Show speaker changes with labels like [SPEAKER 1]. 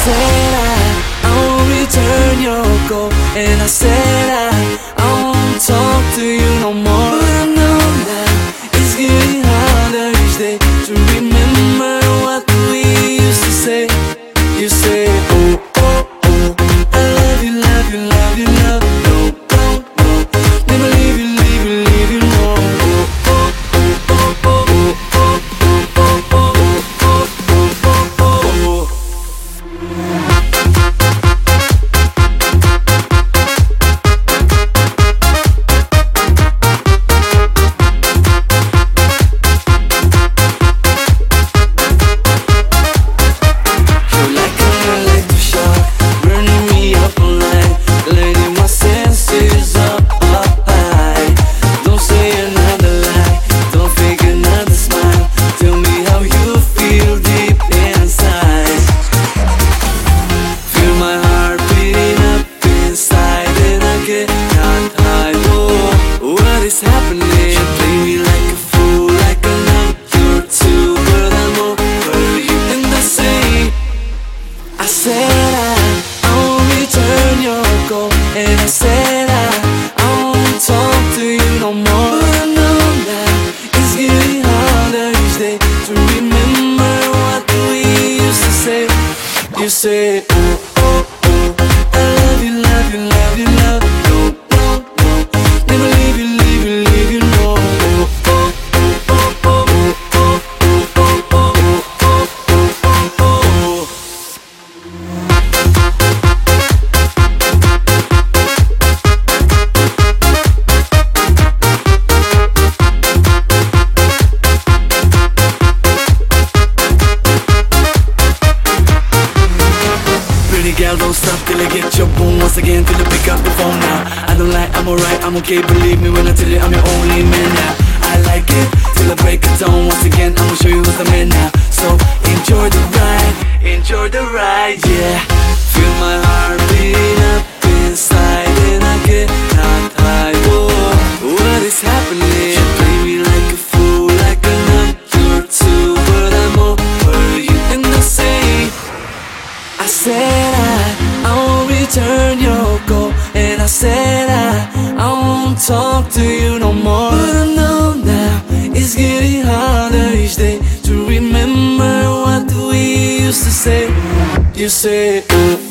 [SPEAKER 1] said I won't return your call, and I said I won't talk to you no more. But I know now it's getting harder each day to remember what we used to say. You say, oh, oh, oh, I love you, love you, love you, love you. No, no, no, never leave you, leave you, leave you, no. Oh, oh, oh, oh, oh, oh, oh, oh, oh, oh, oh, oh, oh. Happening, you play me like a fool, like a number two, but I'm over you. And I said I won't return your call, and I said I won't talk to you no more. But I know now it's getting harder each day to remember what we used to say. You say, oh, oh, oh, I love you, love you, love you, love you. No, no, no, never leave you, leave you, leave you, no. Oh, oh, oh, oh, oh, oh, oh, oh, oh, oh, oh, oh. Pretty girl, don't stop till I get your boom once again, till you pick up the phone now. I don't lie, I'm alright, I'm okay, believe me when I tell you I'm your only man now. I like it till I break it down once again, I'ma show you who's the man now. So enjoy the ride, yeah. Feel my heart beating up inside, and I get not high. Whoa, what is happening? You play me like a fool, like a number two, but I'm over you. And I said I won't return your call, and I said I won't talk to you no more. But I know now it's getting harder each day to remember what we used to say. You say,